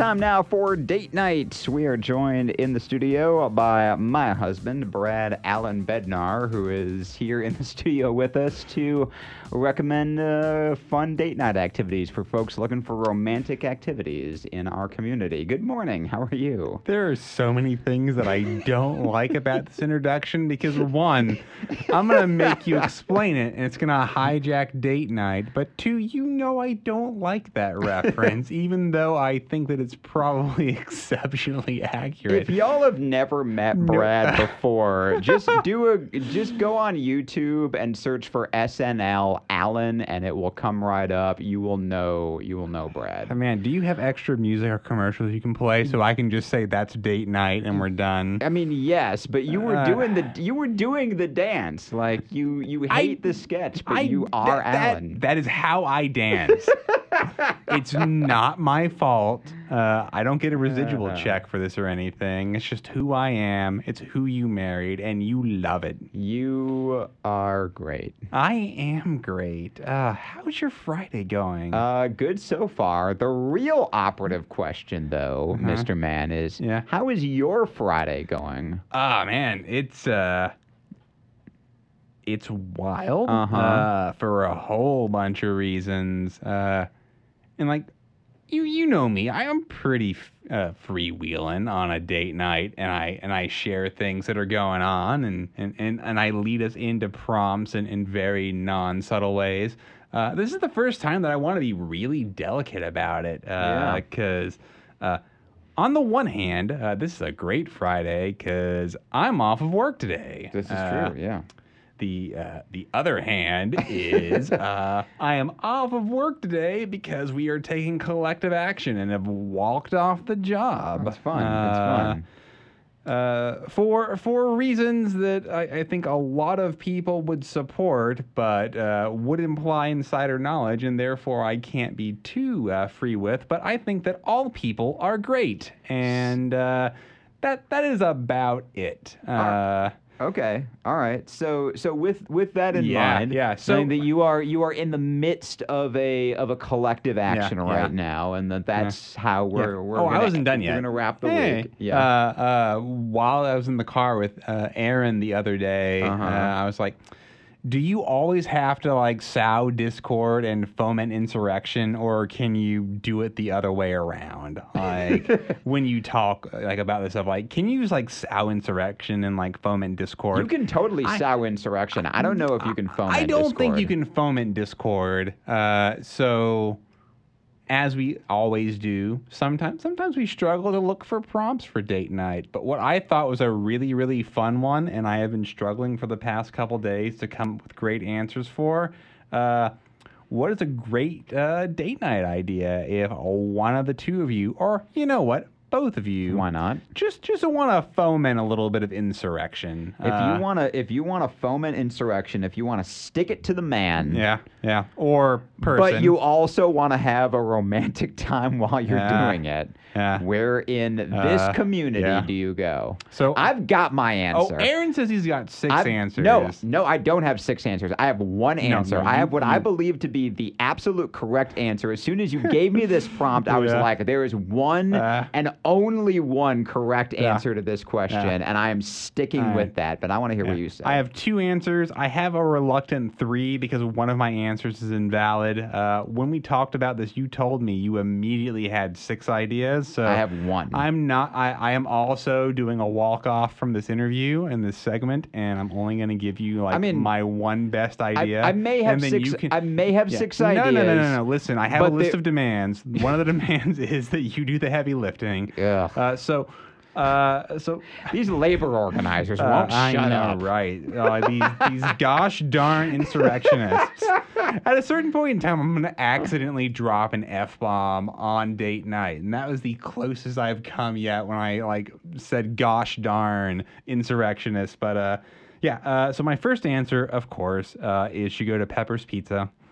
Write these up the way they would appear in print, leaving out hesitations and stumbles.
time now for date night. We are joined in the studio by my husband, Brad Allen Bednar, who is here in the studio with us to recommend fun date night activities for folks looking for romantic activities in our community. Good morning. How are you? There are so many things that I don't like about this introduction because, one, I'm going to make you explain it, and it's going to hijack date night. But two, I don't like that reference, even though I think that it's probably exceptionally accurate. If y'all have never met Brad before, just go on YouTube and search for SNL Allen, and it will come right up. You will know Brad. Man, do you have extra music or commercials you can play so I can just say that's date night and we're done? I mean, yes, but you were doing the dance. Like you hate the sketch, but you are Allen. That is how I dance. It's not my fault. I don't get a residual check for this or anything. It's just who I am. It's who you married, and you love it. You are great. I am great. How's your Friday going? Good so far. The real operative question, though, Mr. Man, is how is your Friday going? Man, it's wild for a whole bunch of reasons. And like, you know me, I am pretty freewheeling on a date night, and I share things that are going on, and I lead us into prompts in very non-subtle ways. This is the first time that I want to be really delicate about it, because on the one hand, this is a great Friday because I'm off of work today. This is true, yeah. The other hand is I am off of work today because we are taking collective action and have walked off the job. That's fun. For reasons that I think a lot of people would support, but would imply insider knowledge, and therefore I can't be too free with. But I think that all people are great, and that is about it. Okay. All right. So with that in mind, saying that you are in the midst of a collective action right now, and that's how we're. I wasn't done yet. We're gonna wrap the week. Yeah. While I was in the car with Aaron the other day, I was like, do you always have to like sow discord and foment insurrection, or can you do it the other way around? Like when you talk like about this stuff, like can you use like sow insurrection and like foment discord? You can totally sow insurrection. I don't know if you can foment. I don't think you can foment discord. So as we always do, sometimes we struggle to look for prompts for date night. But what I thought was a really, really fun one, and I have been struggling for the past couple days to come up with great answers for, what is a great date night idea if one of the two of you, or you know what, both of you, why not? Just want to foment a little bit of insurrection. If you want to foment insurrection, if you want to stick it to the man, or person, but you also want to have a romantic time while you're doing it. Where in this community do you go? So I've got my answer. Oh, Aaron says he's got six answers. No, I don't have six answers. I have one answer. I have what I believe to be the absolute correct answer. As soon as you gave me this prompt, I was like, there is one and only one correct answer to this question, and I am sticking with that. But I want to hear what you say. I have two answers. I have a reluctant three because one of my answers is invalid. When we talked about this, you told me you immediately had six ideas. So I have one. I'm not. I am also doing a walk off from this interview and this segment, and I'm only going to give you my one best idea. I may have six. I may have six ideas. No. Listen, I have a list of demands. One of the demands is that you do the heavy lifting. Yeah. So these labor organizers won't shut up. Right? These gosh darn insurrectionists. At a certain point in time, I'm going to accidentally drop an F-bomb on date night, and that was the closest I've come yet when I said gosh darn insurrectionist. But so my first answer, of course, is should go to Pepper's Pizza.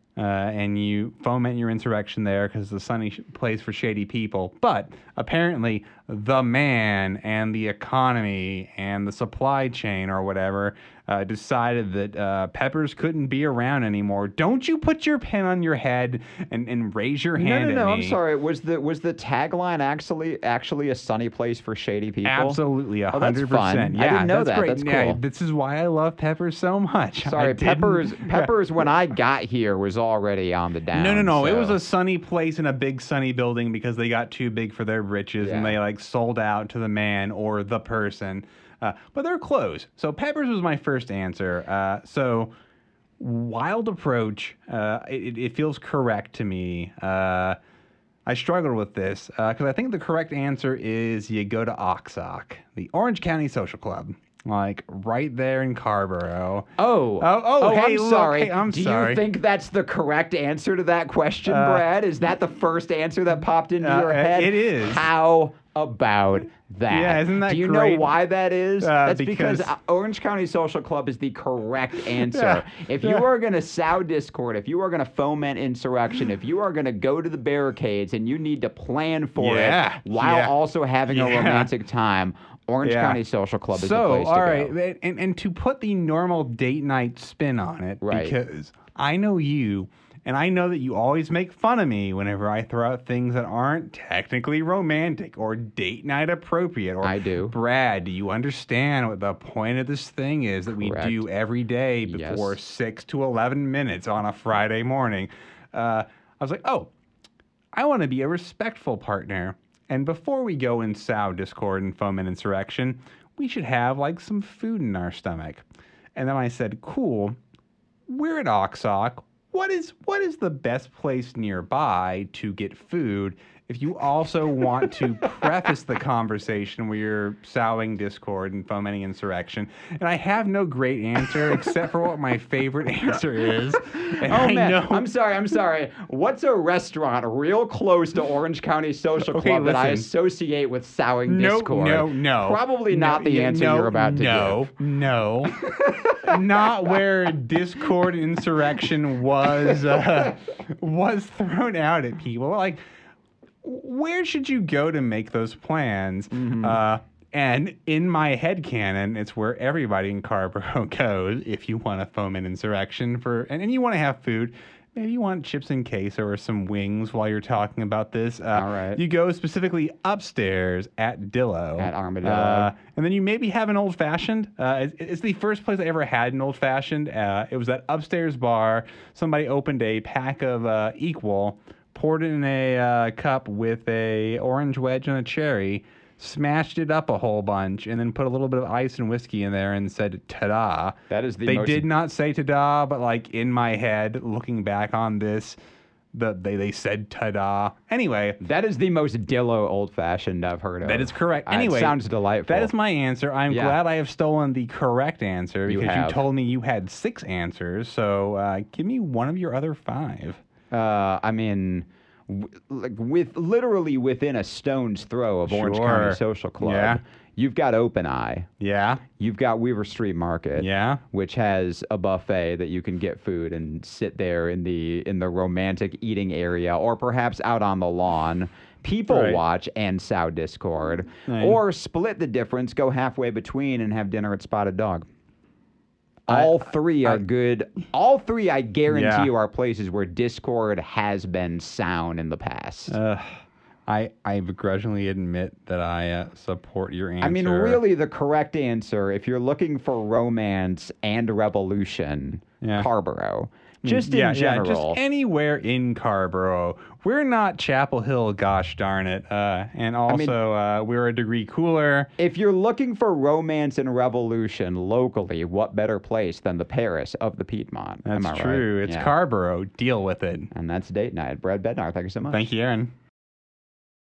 and you foment your insurrection there because it's a sunny place for shady people. But apparently, the man and the economy and the supply chain or whatever decided that Peppers couldn't be around anymore. Don't you put your pen on your head and raise your hand at me. No, I'm sorry. Was the tagline actually a sunny place for shady people? Absolutely, 100%. That's fun. Yeah, I didn't know that's that. great. That's cool. Yeah, this is why I love Peppers so much. Sorry, Peppers when I got here was already on the down. No. So. It was a sunny place in a big sunny building because they got too big for their britches and they like sold out to the man or the person. But they're closed. So Peppers was my first answer. So wild approach. It feels correct to me. I struggled with this because I think the correct answer is you go to Oxock, the Orange County Social Club. Like right there in Carrboro. Hey, I'm sorry. Hey, I'm Do sorry. you think that's the correct answer to that question, Brad? Is that the first answer that popped into your head? It is. How about that? Yeah, isn't that Do you great? know why that is? That's because Orange County Social Club is the correct answer. If you are going to sow discord, if you are going to foment insurrection, if you are going to go to the barricades and you need to plan for it while also having a romantic time, Orange County Social Club is the place to go. So, all right, and to put the normal date night spin on it, because I know you, and I know that you always make fun of me whenever I throw out things that aren't technically romantic or date night appropriate. Or, I do. Brad, do you understand what the point of this thing is that we do every day before 6 to 11 minutes on a Friday morning? I was like, I want to be a respectful partner. And before we go and sow discord and foment insurrection, we should have like some food in our stomach. And then I said, cool, we're at Oxock. What is the best place nearby to get food if you also want to preface the conversation where you're sowing discord and fomenting insurrection? And I have no great answer except for what my favorite answer is. And I'm sorry. What's a restaurant real close to Orange County Social Club that I associate with sowing discord? No. Probably not the answer you're about to give. No. Not where discord insurrection was thrown out at people. Like, where should you go to make those plans? And in my headcanon, it's where everybody in Carrboro goes if you want to foment insurrection and you want to have food. Maybe you want chips and queso or some wings while you're talking about this. All right. You go specifically upstairs at Dillo. At Armadillo. And then you maybe have an old-fashioned. It's the first place I ever had an old-fashioned. It was that upstairs bar. Somebody opened a pack of Equal, poured it in a cup with a orange wedge and a cherry, smashed it up a whole bunch, and then put a little bit of ice and whiskey in there and said, ta-da. That is They did not say ta-da, but like in my head, looking back on this, they said ta-da. Anyway. That is the most Dillo old-fashioned I've heard of. That is correct. Anyway. It sounds delightful. That is my answer. I'm glad I have stolen the correct answer because you told me you had 6 answers. So give me one of your other 5. I mean, literally within a stone's throw of Orange County Social Club, you've got Open Eye. Yeah. You've got Weaver Street Market. Yeah. Which has a buffet that you can get food and sit there in the romantic eating area, or perhaps out on the lawn. People watch and sow discord, or split the difference, go halfway between, and have dinner at Spotted Dog. All three are good. All three, I guarantee you, are places where discord has been sound in the past. I begrudgingly admit that I support your answer. I mean, really, the correct answer, if you're looking for romance and revolution, Carrboro. Just in general. Yeah, just anywhere in Carrboro. We're not Chapel Hill, gosh darn it. And also, we're a degree cooler. If you're looking for romance and revolution locally, what better place than the Paris of the Piedmont? That's true. Right? It's Carrboro. Deal with it. And that's Date Night. Brad Bednar, thank you so much. Thank you, Aaron.